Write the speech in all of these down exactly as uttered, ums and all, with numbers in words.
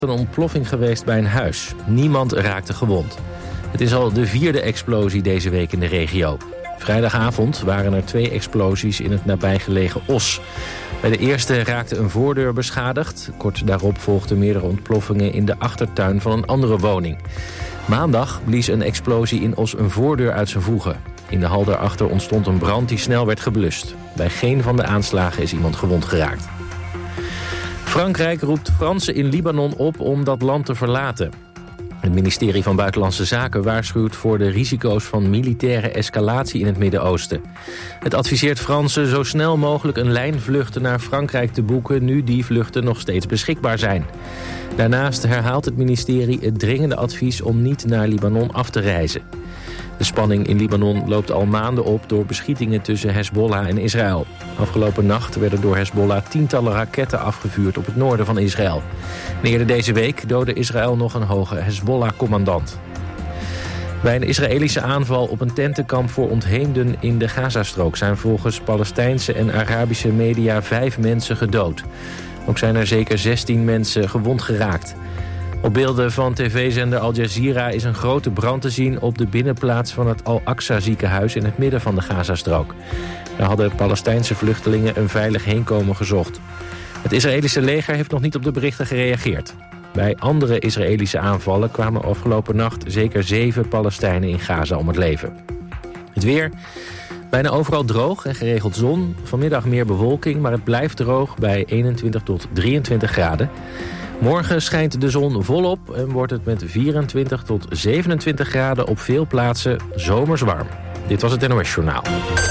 een ontploffing geweest bij een huis. Niemand raakte gewond. Het is al de vierde explosie deze week in de regio. Vrijdagavond waren er twee explosies in het nabijgelegen Os. Bij de eerste raakte een voordeur beschadigd. Kort daarop volgden meerdere ontploffingen in de achtertuin van een andere woning. Maandag blies een explosie in Os een voordeur uit zijn voegen. In de hal daarachter ontstond een brand die snel werd geblust. Bij geen van de aanslagen is iemand gewond geraakt. Frankrijk roept Fransen in Libanon op om dat land te verlaten. Het ministerie van Buitenlandse Zaken waarschuwt voor de risico's van militaire escalatie in het Midden-Oosten. Het adviseert Fransen zo snel mogelijk een lijnvluchten naar Frankrijk te boeken, nu die vluchten nog steeds beschikbaar zijn. Daarnaast herhaalt het ministerie het dringende advies om niet naar Libanon af te reizen. De spanning in Libanon loopt al maanden op door beschietingen tussen Hezbollah en Israël. Afgelopen nacht werden door Hezbollah tientallen raketten afgevuurd op het noorden van Israël. En eerder deze week doodde Israël nog een hoge Hezbollah-commandant. Bij een Israëlische aanval op een tentenkamp voor ontheemden in de Gazastrook zijn volgens Palestijnse en Arabische media vijf mensen gedood. Ook zijn er zeker zestien mensen gewond geraakt. Op beelden van tv-zender Al Jazeera is een grote brand te zien op de binnenplaats van het Al-Aqsa ziekenhuis in het midden van de Gazastrook. Daar hadden Palestijnse vluchtelingen een veilig heenkomen gezocht. Het Israëlische leger heeft nog niet op de berichten gereageerd. Bij andere Israëlische aanvallen kwamen afgelopen nacht zeker zeven Palestijnen in Gaza om het leven. Het weer. Bijna overal droog en geregeld zon. Vanmiddag meer bewolking, maar het blijft droog bij eenentwintig tot drieëntwintig graden. Morgen schijnt de zon volop en wordt het met vierentwintig tot zevenentwintig graden op veel plaatsen zomers warm. Dit was het N O S Journaal.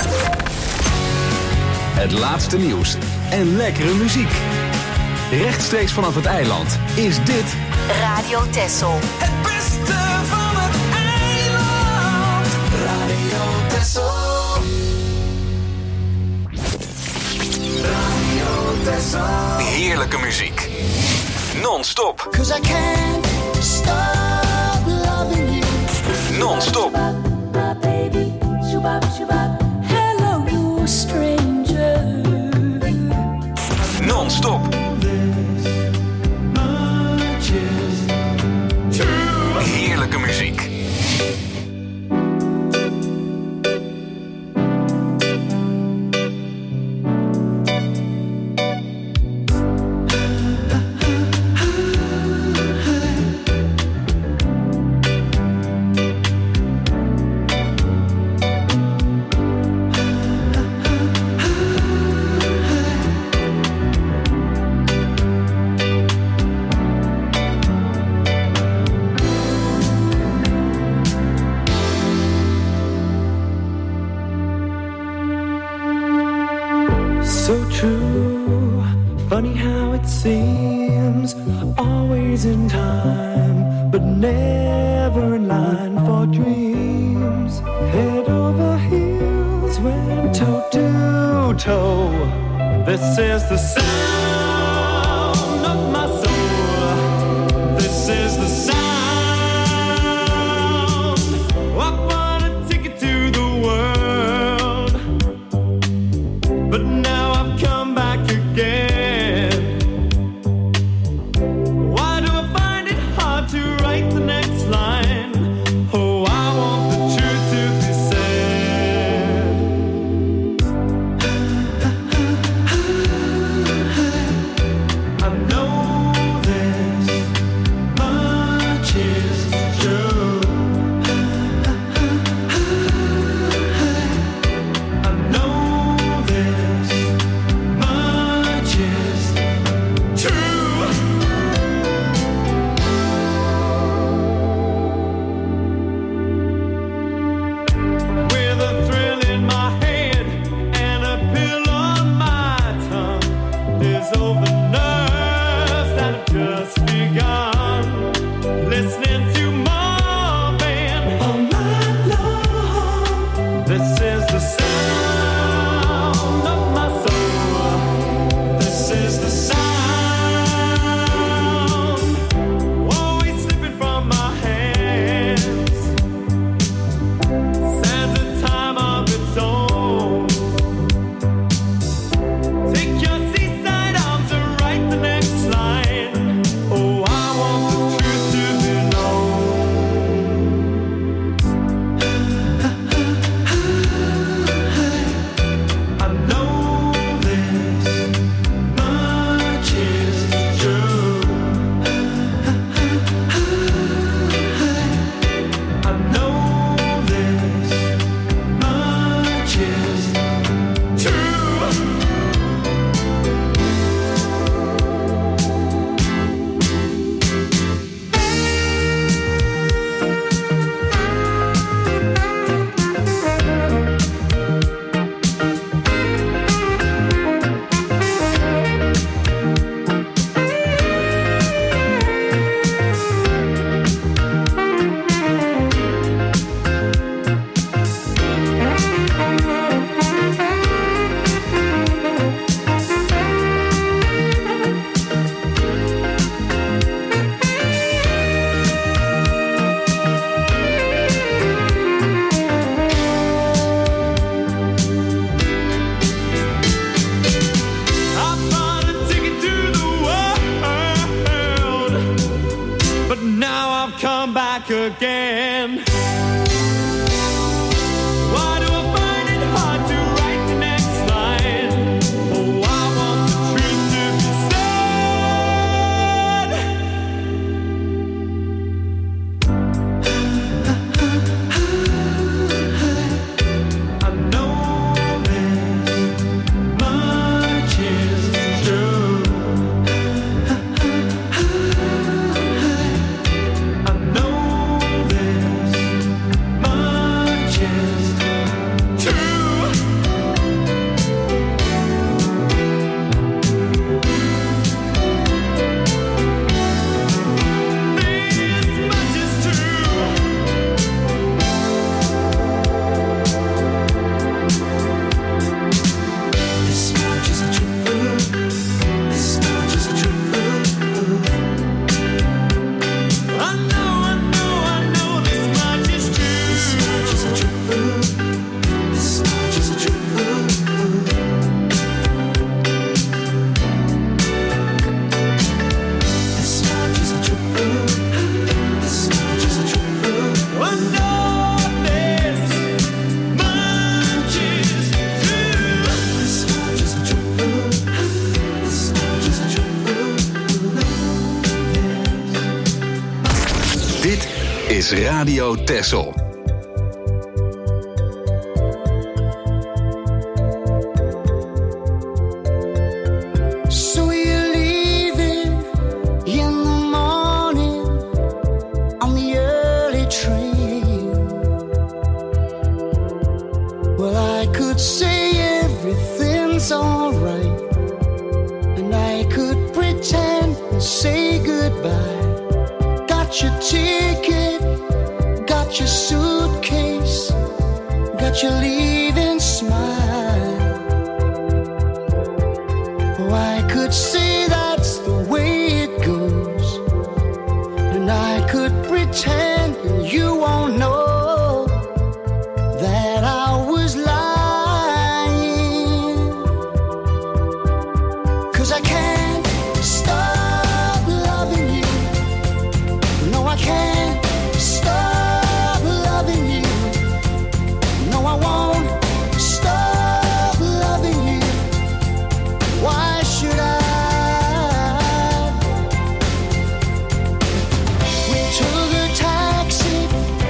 Het laatste nieuws en lekkere muziek. Rechtstreeks vanaf het eiland is dit Radio Texel. Het beste van het eiland. Radio Texel. Radio Texel. heerlijke muziek. Non-stop. Cause I can't stop loving you. Non-stop. Hello, stranger. Non-stop. Heerlijke muziek. So true, funny how it seems, always in time, but never in line for dreams. Head over heels, went toe to toe. This is the sound of my soul. This is the sound. I bought a ticket to the world, but now I've come back again. Why do I find it hard to write the next line? Oh, I want the truth to be said. I know this much is true. I know this much is true. With a thrill in my head and a pill on my tongue, there's over nerves that have just begun. Listening to Marvin all night long. This is the sound of my soul. This is the sound. Always slipping from my hands. Stands a time of its own. Take your seaside arms and write the next line. Oh, I back again. Why do I find it hard to write the next line? Oh, I want the truth to be said. I know this much is true. I know this much is true. This much is true. This much is true. This much is true. I know, I know, I know this much is true. This much is true. This much is true. This much is true. This much is true. I know this much is true. This much is true. This much is true. Dit is Radio Texel. So you're leaving in the morning on the early train. Well, I could say everything's alright, and I could pretend and say goodbye. Got your ticket, got your suitcase, got your leaving smile. Oh, I could say that's the way it goes, and I could pretend and you won't know that I was lying. 'Cause I can't stop loving you. No, I can't stop loving you. No, I won't stop loving you. Why should I? We took a taxi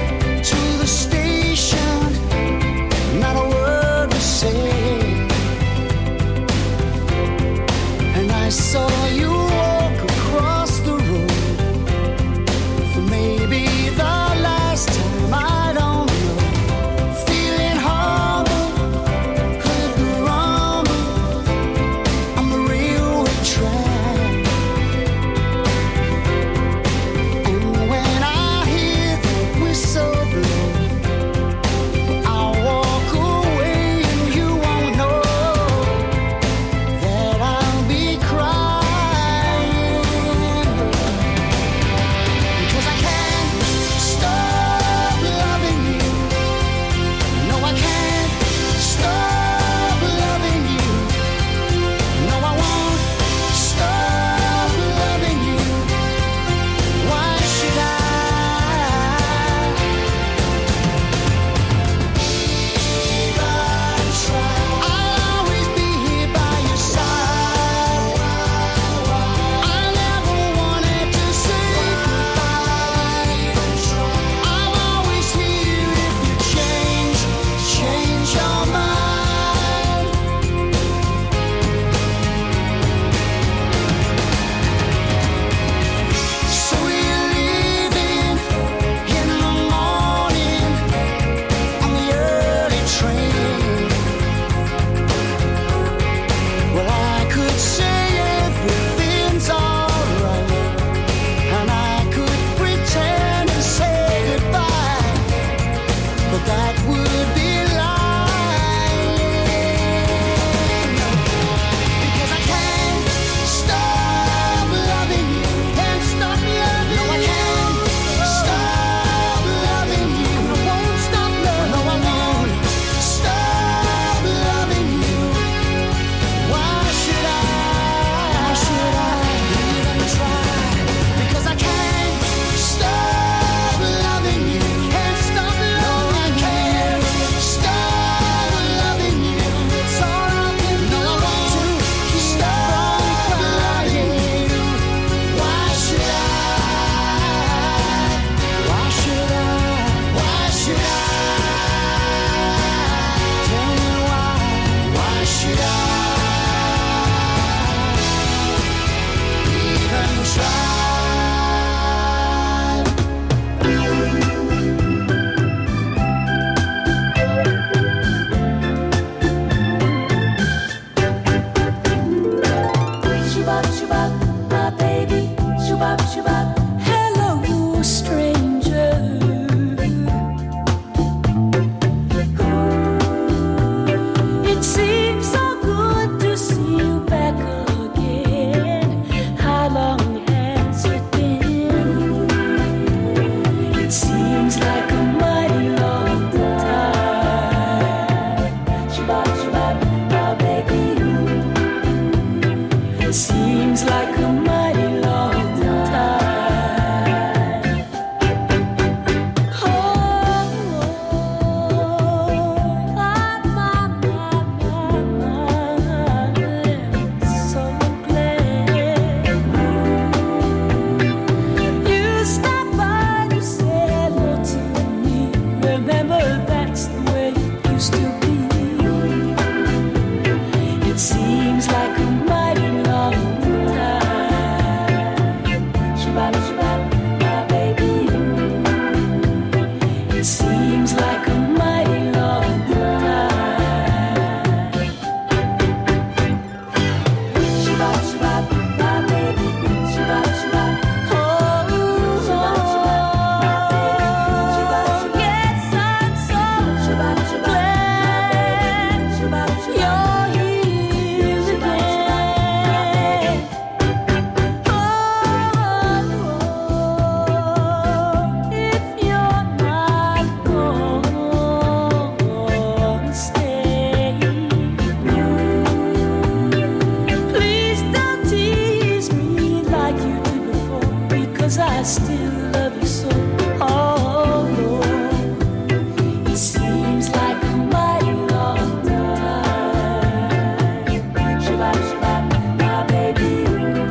I still love you so. Oh Lord, it seems like a mighty long time. Shabbat, Shabbat, my baby.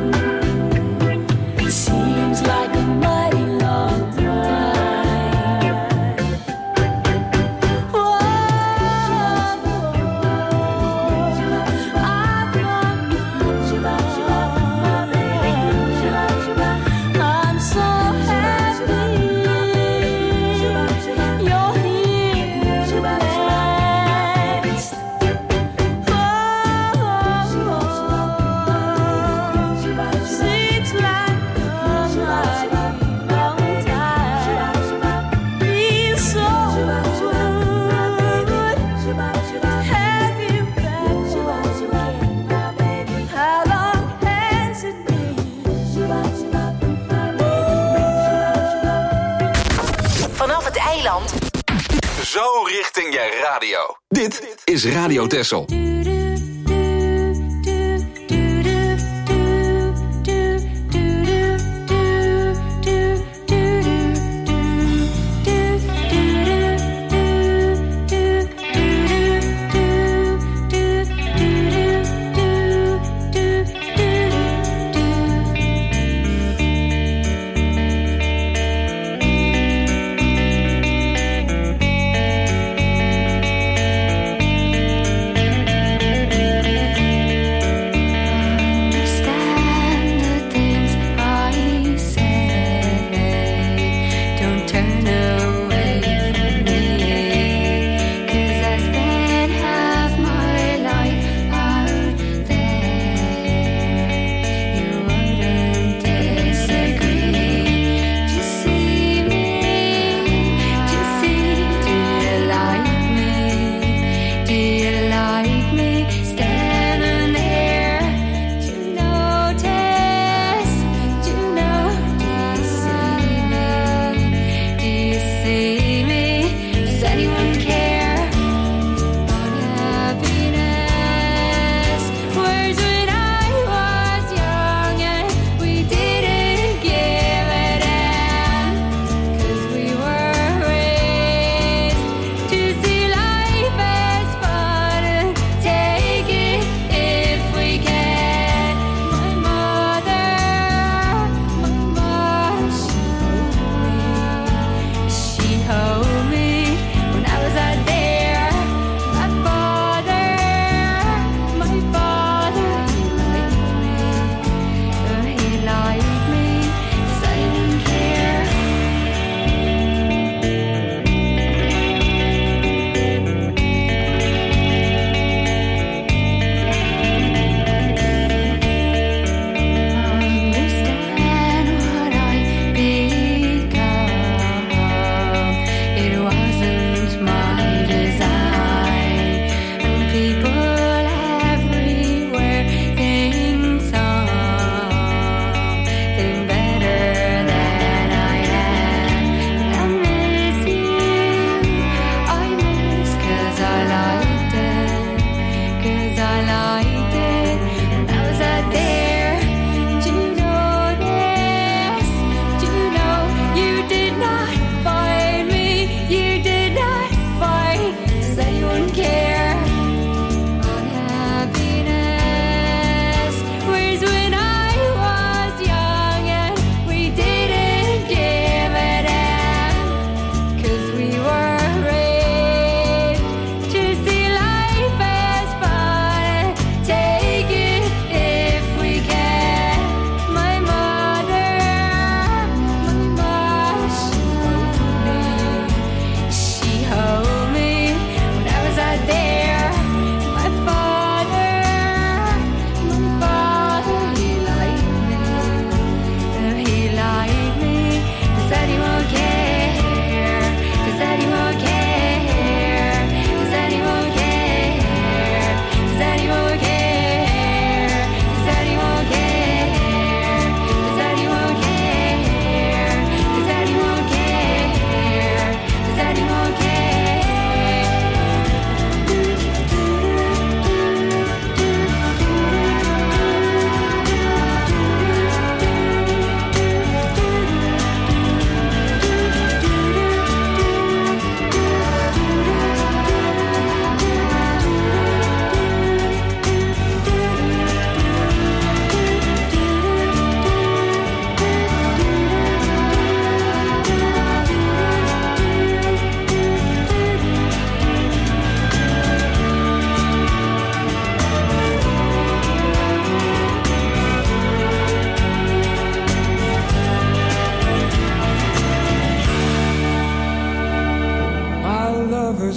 It seems like a mighty long time. Whoa, I'm so happy you're here next. Oh, seems like a mighty long time. Feels so good to have you back again. How long has it been? Vanaf het eiland. Zo richting je radio. Dit is Radio Texel. Do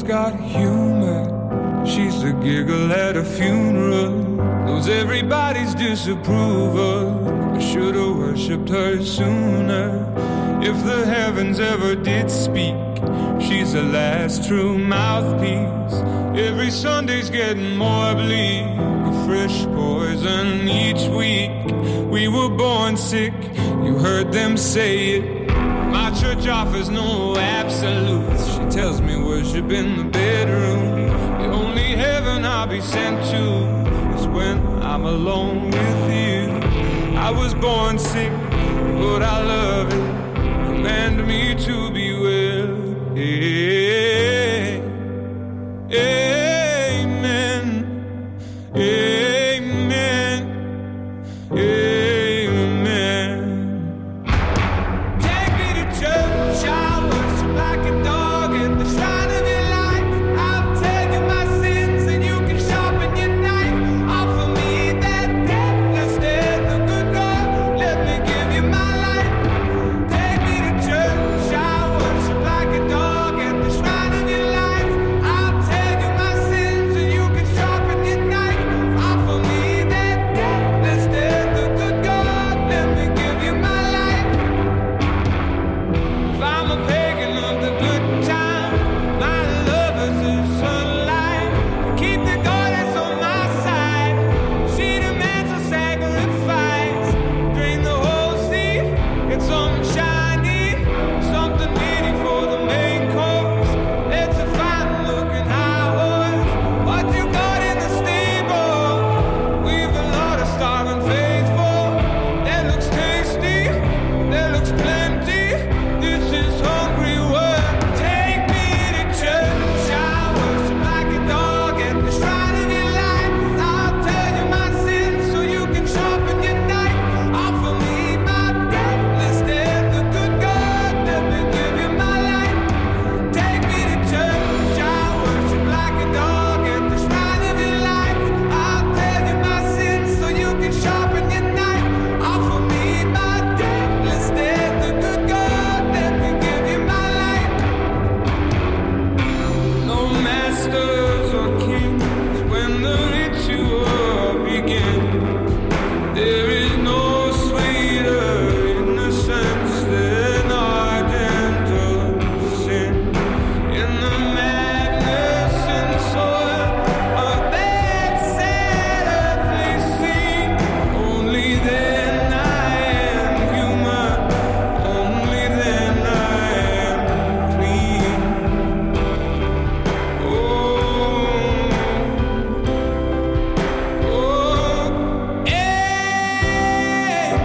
got humor. She's the giggle at a funeral. Knows everybody's disapproval. I should've worshipped her sooner. If the heavens ever did speak, she's the last true mouthpiece. Every Sunday's getting more bleak, a fresh poison each week. We were born sick, you heard them say it. My church offers no absolutes. She tells me worship in the bedroom. The only heaven I'll be sent to is when I'm alone with you. I was born sick, but I love it. Command me to be well. Hey, amen. Amen. Amen. Take me to church. I worship like a dog at the shrine of your life. I'll tell you my sins and you can sharpen your knife. Offer me that deathless death, the good God. Let me give you my life. Take me to church. I worship like a dog at the shrine of your life. I'll tell you my sins and you can sharpen your knife. Offer me that deathless death, the good God. Let me give you my life. If I'm a pagan of the good time, my love is the sunlight. Keep the goddess on my side. She demands a sacrifice. Drain the whole sea, get something shiny, something meaty for the main course. It's a fine-looking high horse. What you got in the stable? We've a lot of starving faithful. That looks tasty, that looks plenty. This is hungry work. Take me to church. I worship like a dog at the shrine of your life. I'll tell you my sins so you can sharpen your knife. Offer me my deathless death, the good God. Let me give you my life. Take me to church. I worship like a dog at the shrine of your life. I'll tell you my sins so you can sharpen your knife. Offer me my deathless death, the good God. Let me give you my life. No masters or kings when the ritual begins. There is no sweeter innocence than our gentle sin. In the madness and soil of that sad earthly scene, only then I am human, only then I am clean. Oh, oh, amen,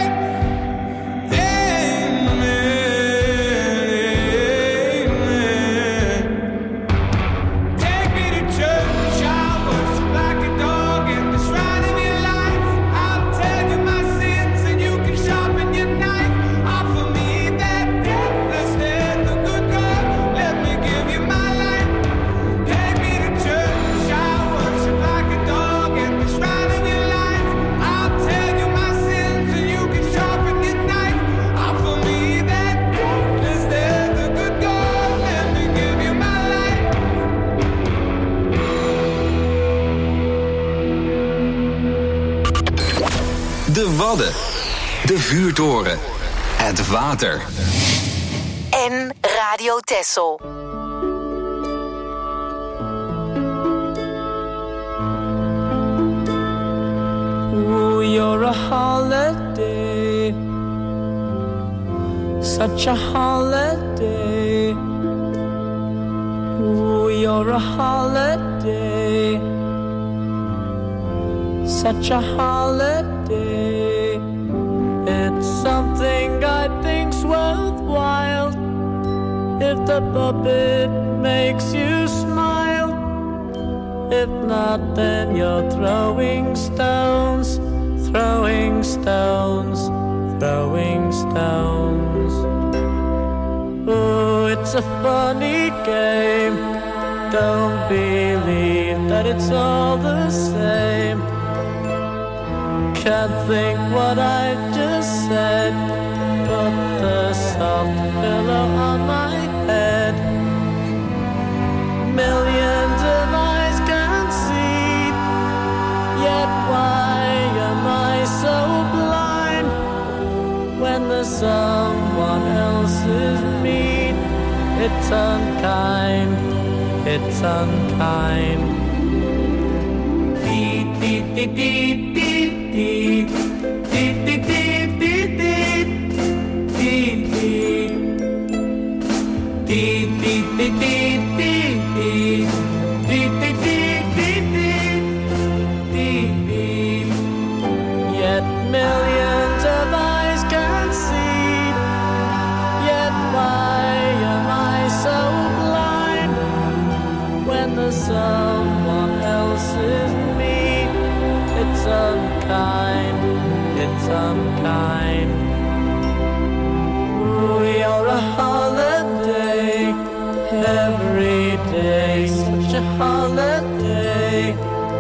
amen. Take me to church. I worship like a dog at the shrine of your life. I'll tell you my sins and you can sharpen your knife. Offer me that deathless death, the good God. Let me give you my life. Take me to church. I worship like a dog at the shrine of your life. I'll tell you my sins and you can sharpen your knife. Offer me that deathless death, the good God. Let me give you my life. De Wadden. De Vuurtoren. Het water. En Radio Texel. Ooh, you're a holiday, such a holiday. Ooh, you're a holiday, such a holiday. It's something I think's worthwhile if the puppet makes you smile. If not, then you're throwing stones, throwing stones, throwing stones. Oh, it's a funny game. Don't believe that it's all the same. Can't think what I just said. Put the soft pillow on my head. someone else's meat. It's unkind, it's unkind. Dee dee dee dee dee dee dee dee dee dee dee dee dee dee dee dee dee dee. Yet millions of eyes can see. Yet why am I so blind when the someone else's me? It's unkind, it's unkind. You're a holiday, every day, such a holiday.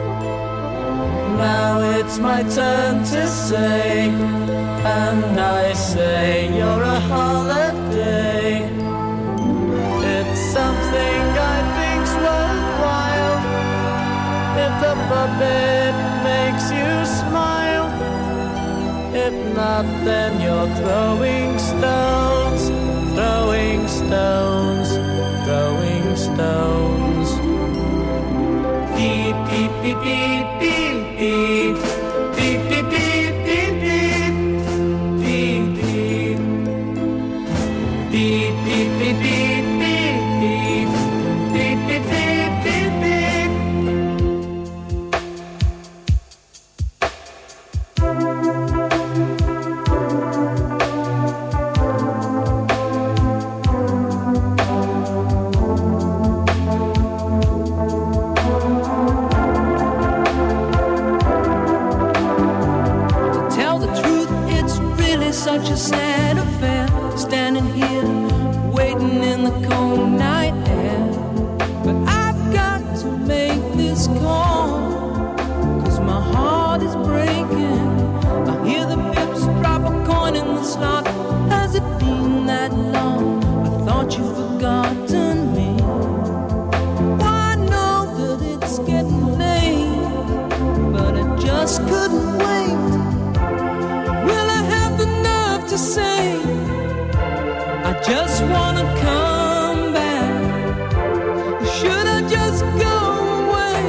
Now it's my turn to say, and I say you're a holiday. It's something I think's worthwhile. If the puppet makes you smile, if not, then you're throwing stones, throwing stones, throwing stones. Dee dee dee dee dee dee dee dee dee dee dee dee dee dee dee dee dee dee dee dee. Such a sad affair, standing here, waiting in the cold night air. But I've got to make this call, 'cause my heart is breaking. I hear the pips drop a coin in the slot. Has it been that long? I thought you'd forgotten me. Well, I know that it's getting late, but I just couldn't wait. To say I just wanna come back. Should I just go away?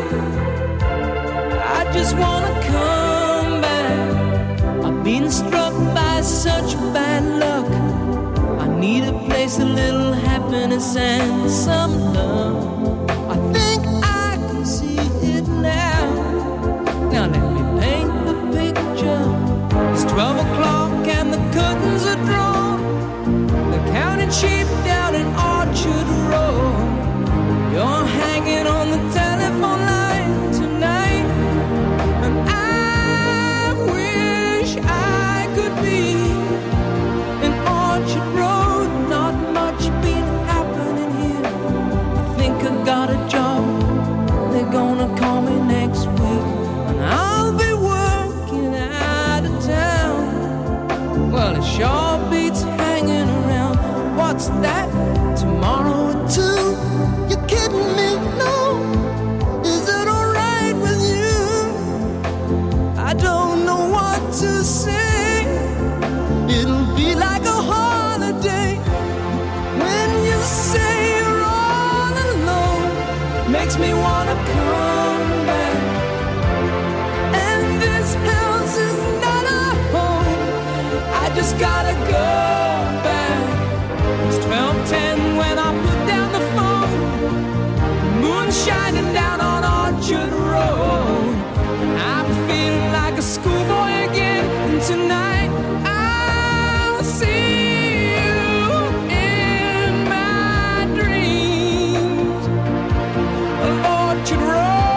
I just wanna come back. I've been struck by such bad luck. I need a place, a little happiness and some love. I think I can see it now. Now let me paint the picture. It's twelve o'clock and the curtains are drawn. The counting sheep down in Orchard Road. You're hanging on the telephone line tonight, and I wish I could be in Orchard Road. Not much been happening here. I think I got a job. They're gonna call me next week, and I'll be working out of town. Well, it sure beats hanging around. What's that? Tomorrow at two? You're kidding me? No. Is it alright with you? I don't know what to say. It'll be like a holiday when you say you're all alone. Makes me wanna come back. And this house is not a home. I just gotta go back. It's twelve ten when I put down the phone. The moon shining down on Orchard Road. I'm feeling like a schoolboy again. And tonight I'll see you in my dreams of Orchard Road.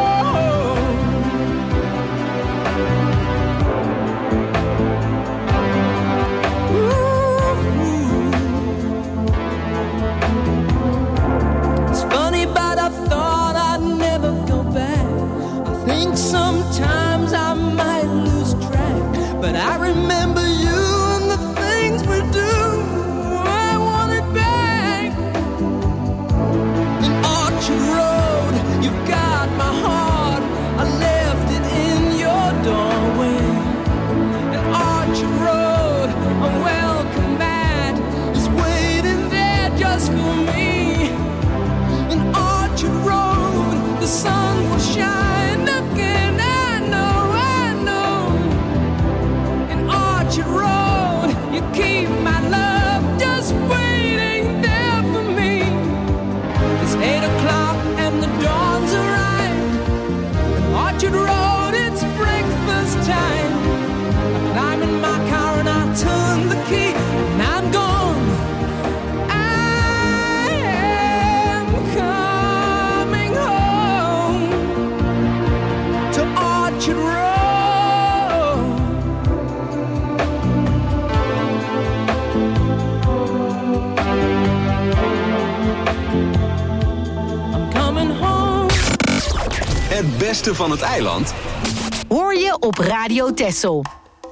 beste van het eiland Hoor je op Radio Texel.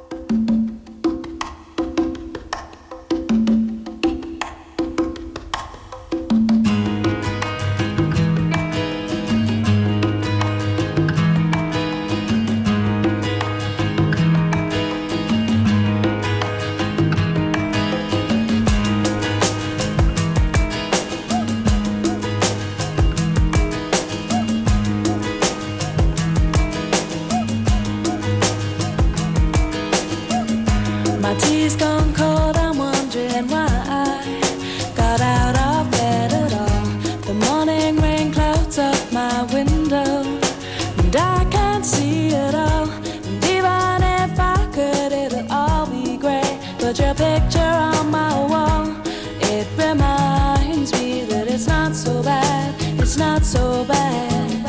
My tea's gone cold, I'm wondering why I got out of bed at all. The morning rain clouds up my window, and I can't see it all. And even if I could, it'll all be great. Put your picture on my wall, it reminds me that it's not so bad, it's not so bad.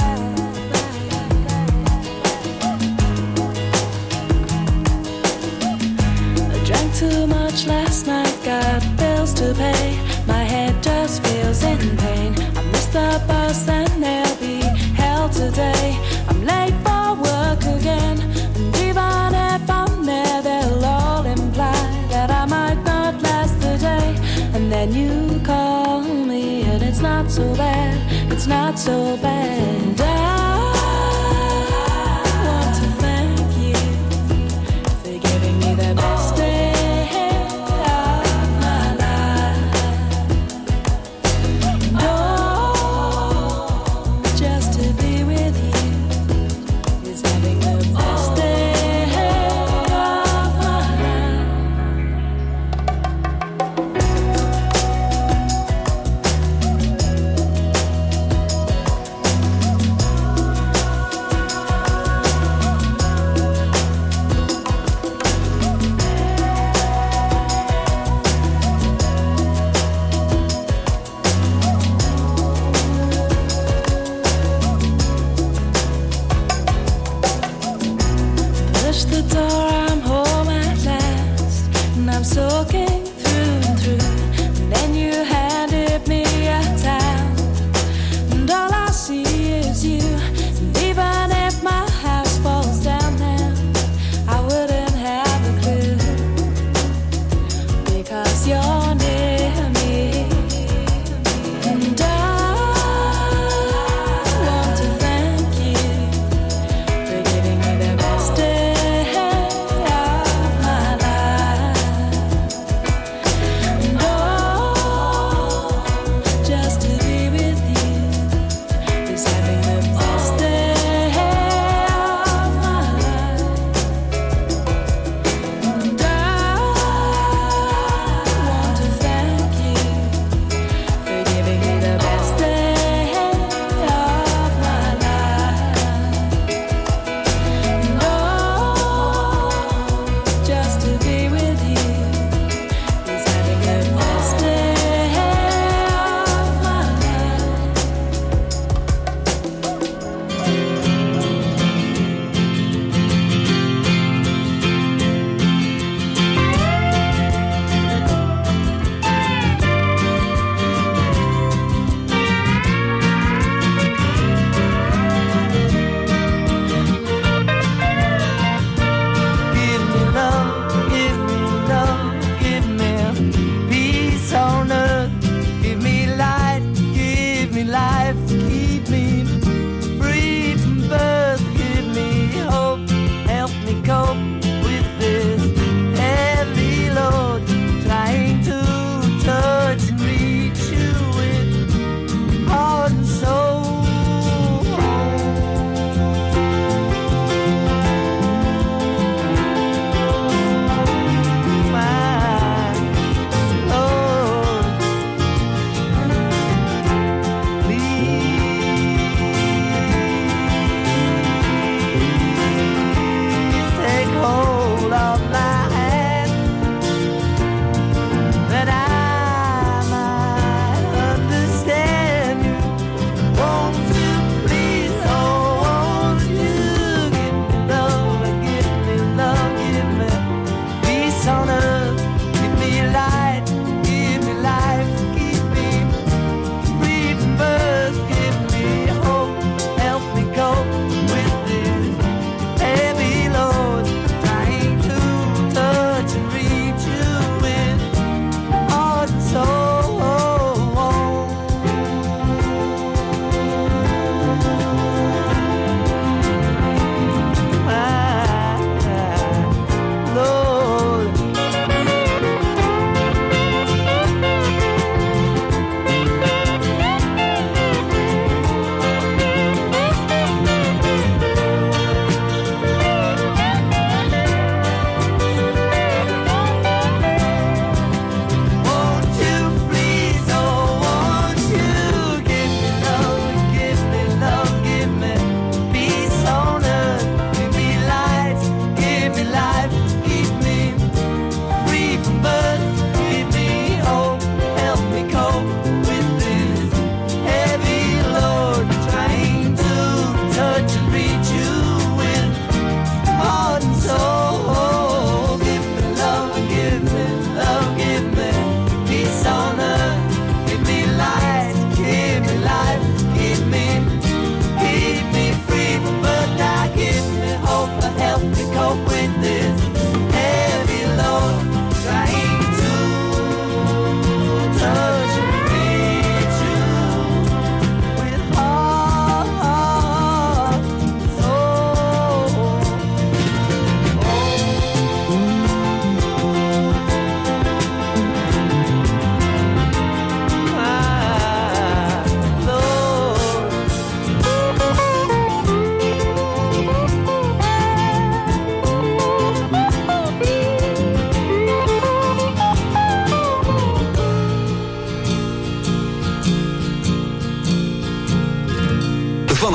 Too much last night, got bills to pay. My head just feels in pain. I missed the bus and there'll be hell today. I'm late for work again, and even if I'm there, they'll all imply that I might not last the day. And then you call me, and it's not so bad, it's not so bad. I want to thank you for giving me the best day.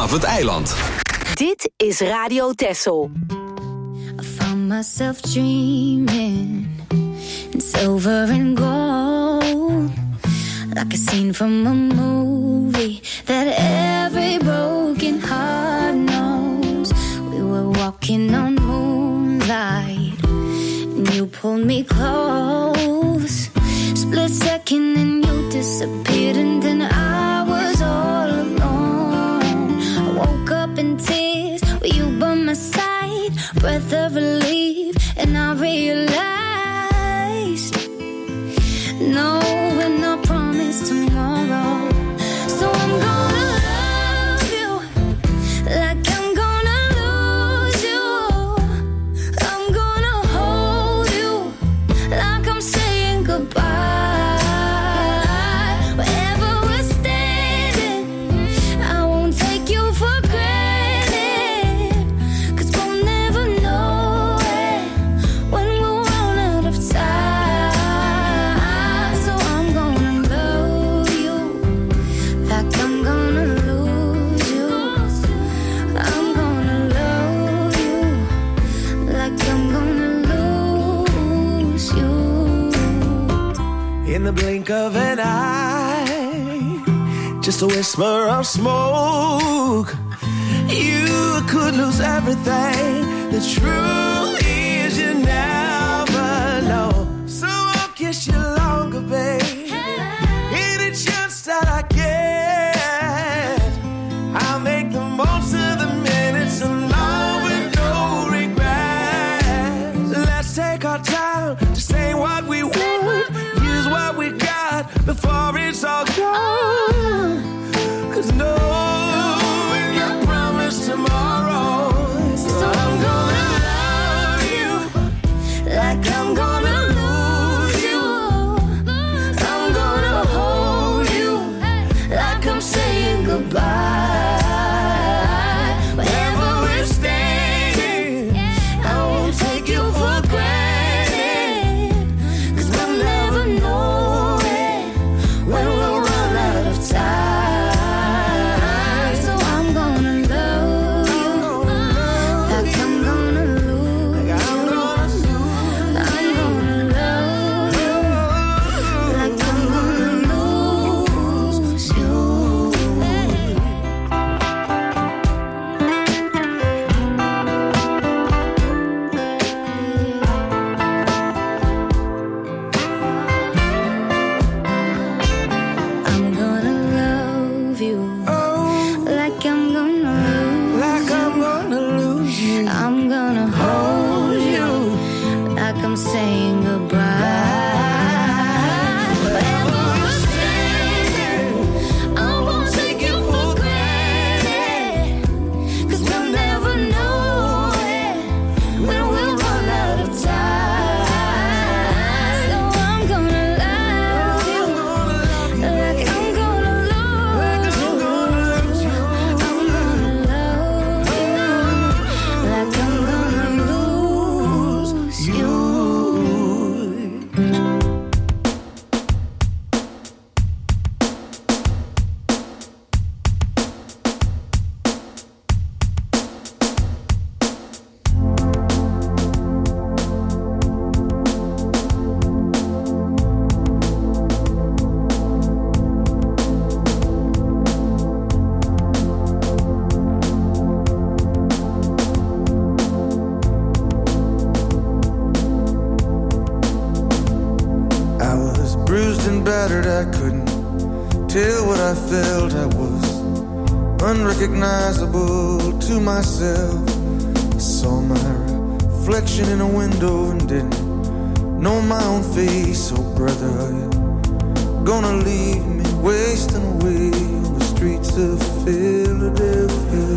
vanaf het eiland. Dit is Radio Texel. I found myself dreaming in silver and gold, like a scene from a movie that every broken heart knows. We were walking on moonlight and you pulled me close. Split second and you disappeared, and then I was all alone. I woke up in tears with you by my side, breath of relief, and I realized no, we're not promised tomorrow. So I'm gonna love you like I'm gonna lose you. I'm gonna hold you like I'm saying goodbye. Wherever we're standing, I won't take you for granted, 'cause we'll never know it when we'll run out of time. So I'm gonna love you like I'm gonna lose you. I'm gonna love you like I'm gonna lose you. In the blink of an eye, just a whisper of smoke, you could lose everything. The truth is you never know. So I'll kiss you longer, babe. Any chance that I get, I'll make the most of the minutes alone with no regrets. Let's take our time to say what we want, use what we got before it's all gone. 'Cause no, we can't promise tomorrow. So I'm gonna love you like I'm gonna lose you. I'm gonna hold you like I'm saying goodbye. Wherever we're standing, I won't take you for granted, 'cause we'll never know it when we'll run out of time. So I'm gonna love you like I'm gonna lose you. I'm gonna love you like I'm gonna lose you. I'm gonna love you like I'm gonna lose like I'm gonna lose you. I'm gonna hold you like I'm saying goodbye. Wherever we're standing, I won't take you for granted, 'cause we'll never know it when we'll run out of time. So I'm gonna love you like I'm gonna lose you. I'm gonna love you like I'm gonna lose you. I was bruised and battered, I couldn't tell what I felt. I was unrecognizable to myself. I saw my reflection in a window and didn't know my own face. Oh brother, are you gonna leave me wasting away on the streets of Philadelphia?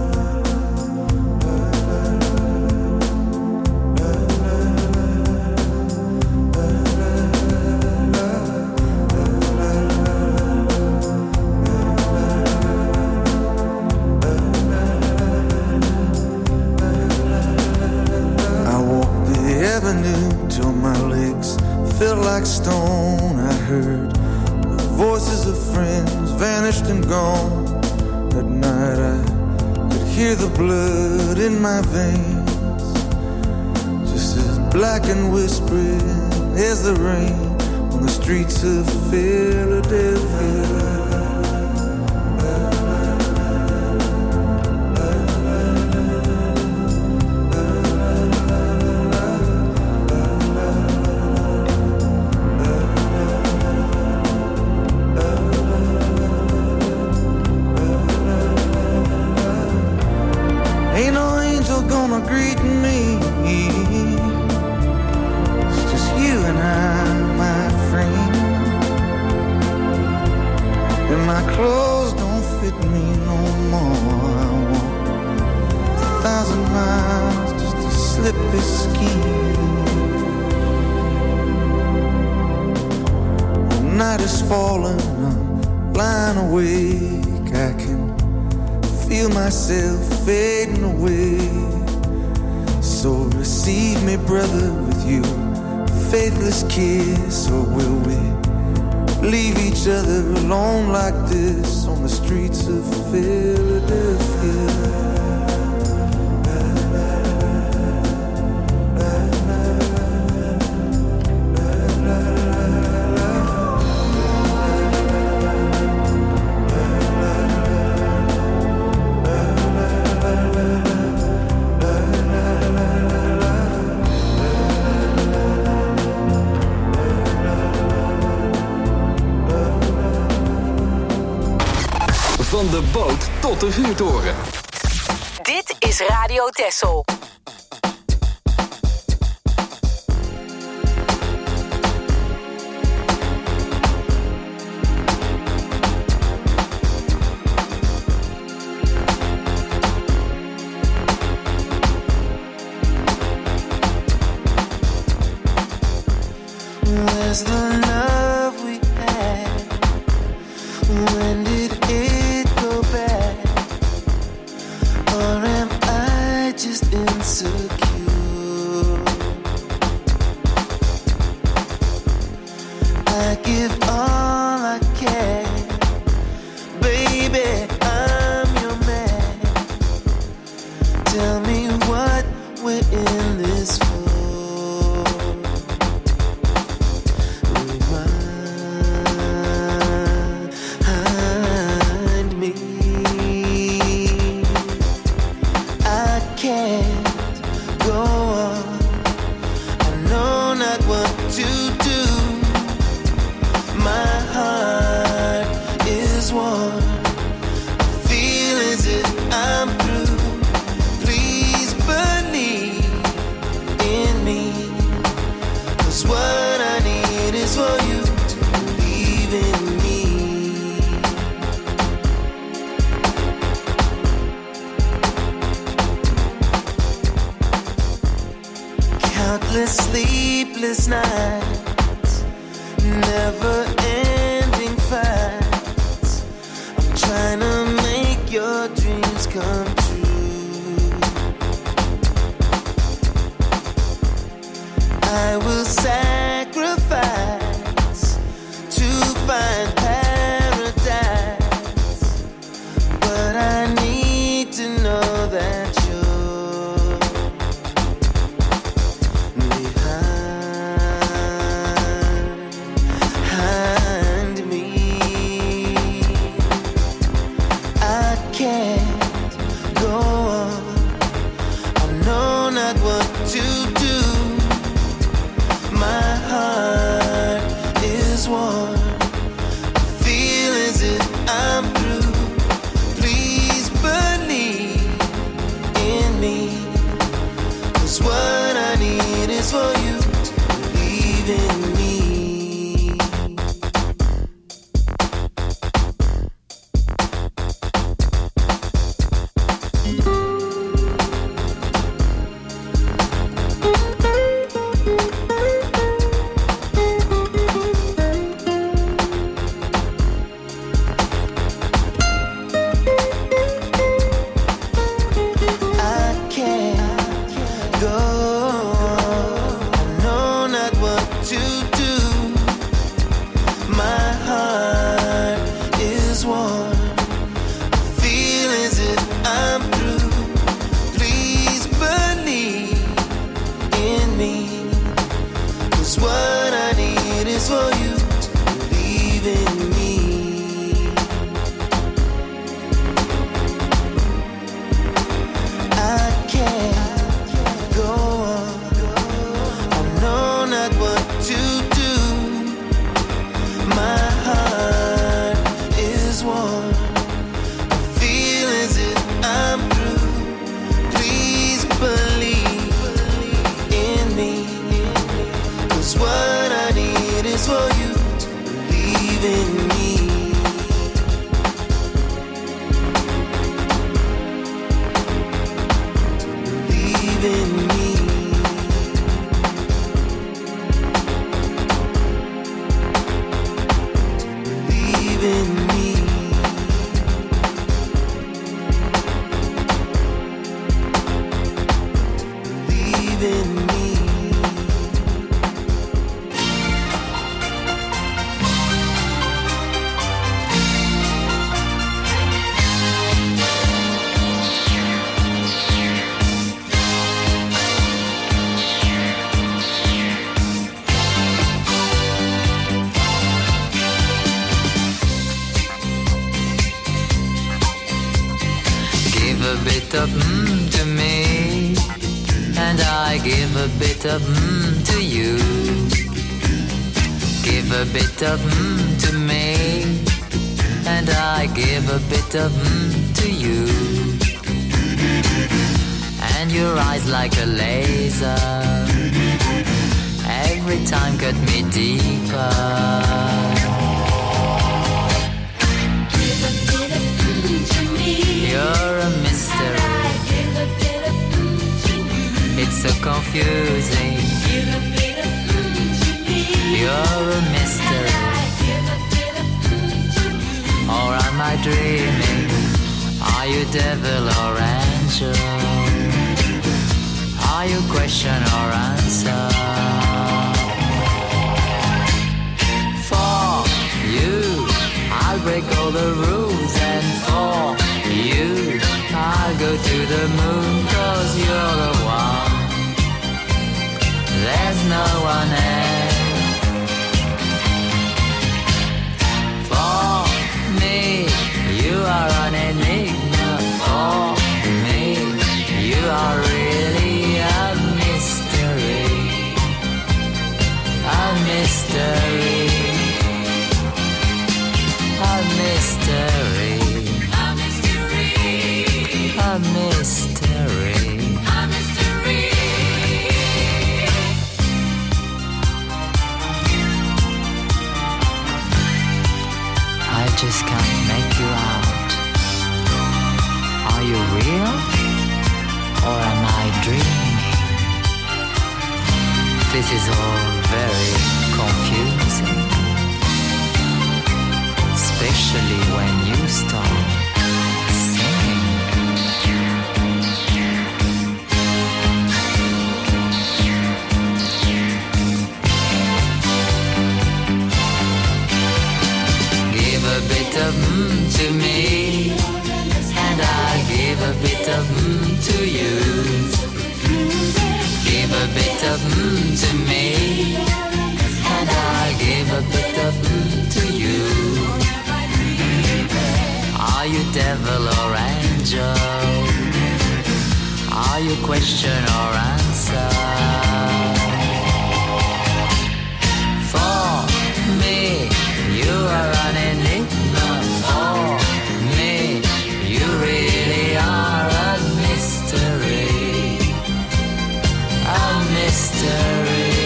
I walked the avenue till my legs felt like stone. I heard the voices of friends vanished and gone. That night I hear the blood in my veins, just as black and whispering as the rain on the streets of Philadelphia. Greet me. It's just you and I, my friend. And my clothes don't fit me no more. I walk a thousand miles just to slip this skin. The night is falling, I'm lying awake. I can feel myself fading away. So receive me, brother, with you faithless kiss, or will we leave each other alone like this on the streets of Philadelphia? Van de boot tot de vuurtoren. Dit is Radio Texel. Where's the love we had? When did it go bad? Or am I just insecure? I give all I can. Baby, I'm your man. Tell me what we're in this for. Sleepless nights, never-ending fights. I'm trying to make your dreams come true. I will sacrifice to find paradise, but I need to know that you're behind. a bit of mm to me, and I give a bit of mm to you. Give a bit of mm to me, and I give a bit of mm to you. And your eyes like a laser, every time cut me deeper. Give a bit of mm to me. You're a mystery. And I give a bit of mm to you. It's so confusing. Give a bit of mm to me. You're a mystery. And I give a bit of mm to you. Or am I dreaming? Are you devil or angel? Are you question or answer? For you, I'll break all the rules, and for you, I'll go to the moon, 'cause you're the one. There's no one else. For me, you are an enigma. For me, you are really a mystery. A mystery. A mystery. A mystery. A mystery. A mystery. I just can't make you out. Are you real? Or am I dreaming? This is all very confusing, especially when you start singing. Give a bit of mm to me, and I give a bit of mm to you. Give a bit of mm to me, and I give a bit of mm to you. Are you devil or angel? Are you question or answer? For me, you are an enigma. For me, you really are a mystery. A mystery.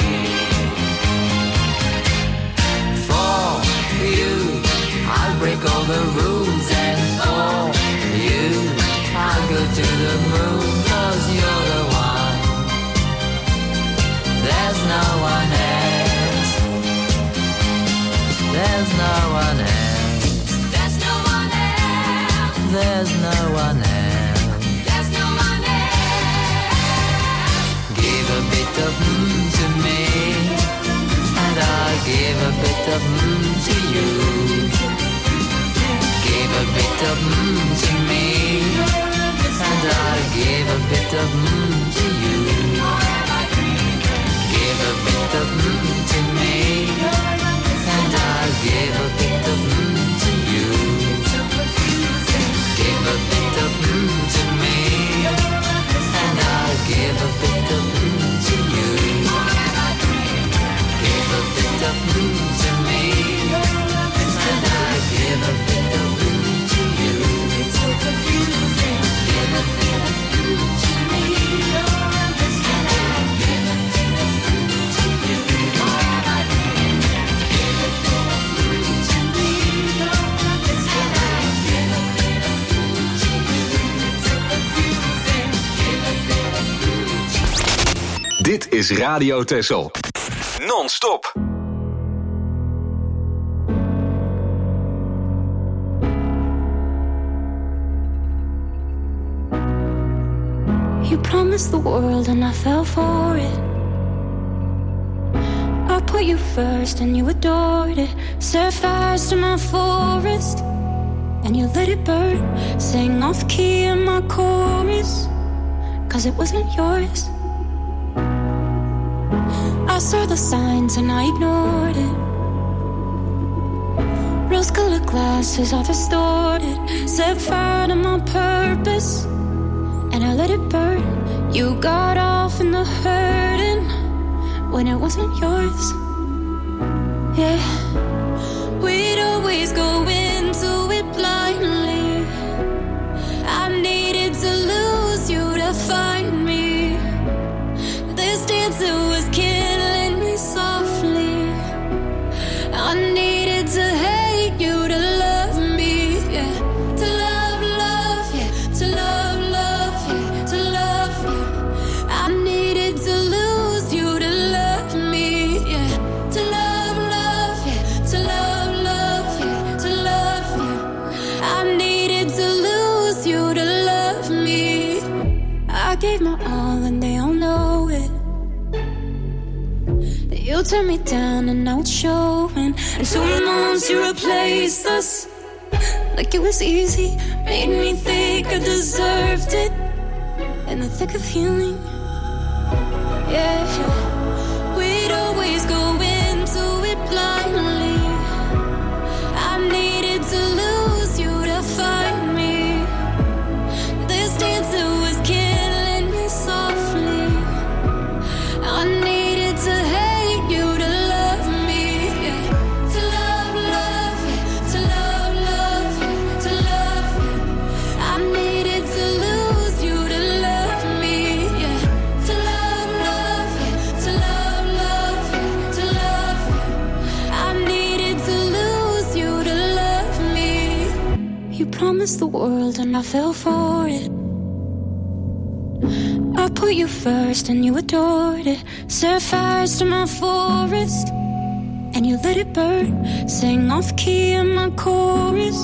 For you, I'll break all the rules, and for you, I'll go to the moon, 'cause you're the one. There's no one else. There's no one else. There's no one else. There's no one else. There's no one else. Give a bit of mm to me, and I'll give a bit of mm to you. Give a bit of mm to me, and I'll give a bit of mm to you. Give a bit of mm to me, and I'll give a bit of mm to you. Give a bit of mm to me, and I'll give a bit of mm to you. Give a bit of mm to me, and I'll give a bit of mm to you. It's so confusing. Give a bit of mm to me, And I give a bit of mm to you. give a bit of mm to me, And I give a bit of mm to you. It's so confusing. give a bit of mm to me. Dit is Radio Texel. Non-stop. You promised the world and I fell for it. I put you first and you adored it. Set fires to my forest and you let it burn. Sang off key in my chorus, 'cause it wasn't yours. I saw the signs and I ignored it. Rose-colored glasses are distorted. Set fire to my purpose, and I let it burn. You got off in the hurting when it wasn't yours. Yeah, we'd always go into it blindly. I needed to lose you to find me. This dancer was killing me softly. I needed to hate you to love me, yeah. To love, love, yeah. To love, love, yeah. To love, yeah. I needed to lose you to love me, yeah. To love, love, yeah. To love, love, yeah. To love, yeah. I needed to lose you to love me. I gave my all and they all know it. You turned me down and now it's showing. And two months you replaced us like it was easy. Made me think I deserved it in the thick of healing. Yeah, we'd always go into it blindly. I needed to lose you to find me. This dancer was killing me softly. I needed to hate you to love me, yeah. To love, love, yeah. To love, love, yeah. To love, yeah. I needed to lose you to love me, yeah. To love, love, yeah. To love, love, yeah. To love, yeah. I needed to lose you to love me. You promised the world and I fell for it. I put you first and you adored it. Set fires to my forest and you let it burn. Sang off key in my chorus.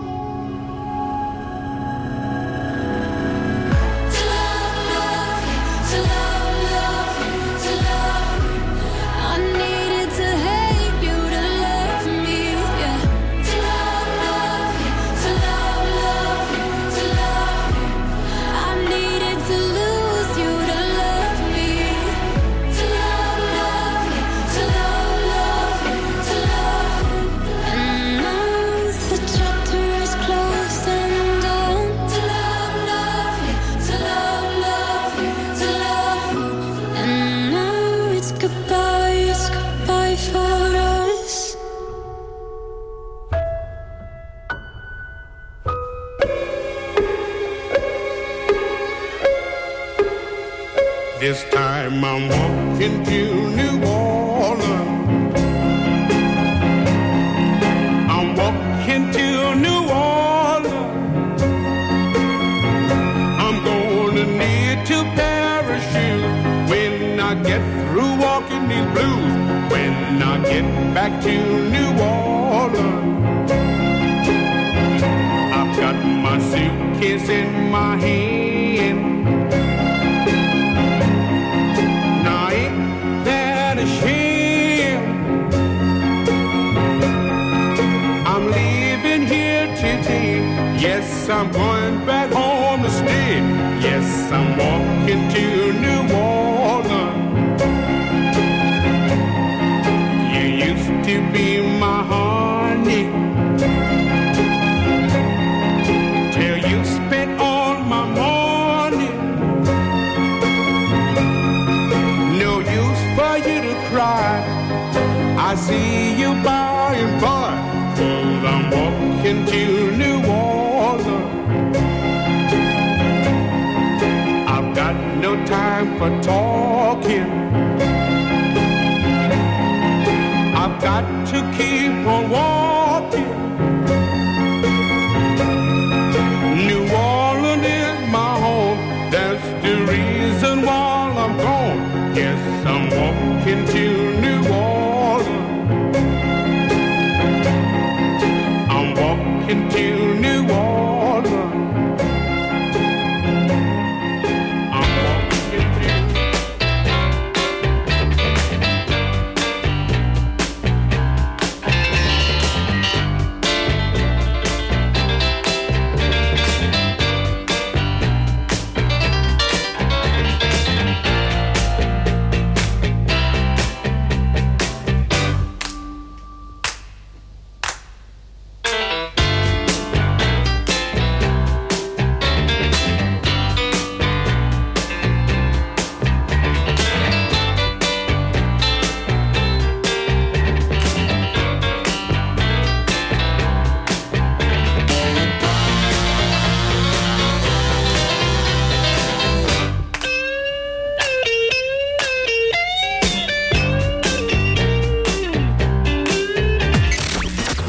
To love, love, to love, love, to love. I needed to hate you to love me, yeah. To love, love, to love, love, to love. I needed to lose you to love me. To love, love, to love, love, to love. And now the chapter is closed and done. To love, love, to love, love, to love. And now it's goodbye, it's goodbye for us. This time I'm walking to New Orleans. I'm walking to New Orleans. I'm gonna need to parachute when I get through walking these blues. When I get back to New Orleans, I've got my suitcase in my hand. Now ain't that a shame? I'm leaving here today. Yes, I'm going back home to stay. Yes, I'm walking to New Orleans. You used to be my honey till you spent all my money. No use for you to cry. I see you by and by. 'Cause I'm walking to New Orleans. I've got no time for talking. I've got to keep on walking. New Orleans is my home. That's the reason why I'm gone. Yes, I'm walking to New Orleans. I'm walking to New Orleans. I'm walking to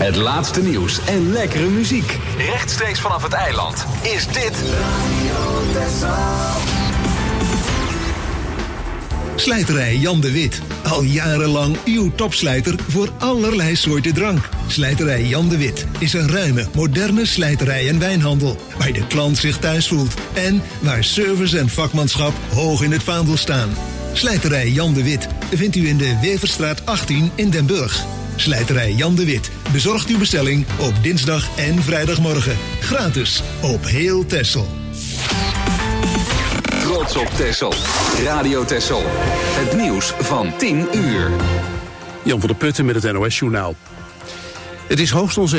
Het laatste nieuws en lekkere muziek. Rechtstreeks vanaf het eiland is dit Slijterij Jan de Wit. Al jarenlang uw topslijter voor allerlei soorten drank. Slijterij Jan de Wit is een ruime, moderne slijterij en wijnhandel. Waar de klant zich thuis voelt. En waar service en vakmanschap hoog in het vaandel staan. Slijterij Jan de Wit vindt u in de Weverstraat achttien in Den Burg. Slijterij Jan de Wit bezorgt uw bestelling op dinsdag en vrijdagmorgen. Gratis op heel Texel. Trots op Texel. Radio Texel. Het nieuws van tien uur. Jan van der Putten met het N O S-journaal. Het is hoogst onzeker.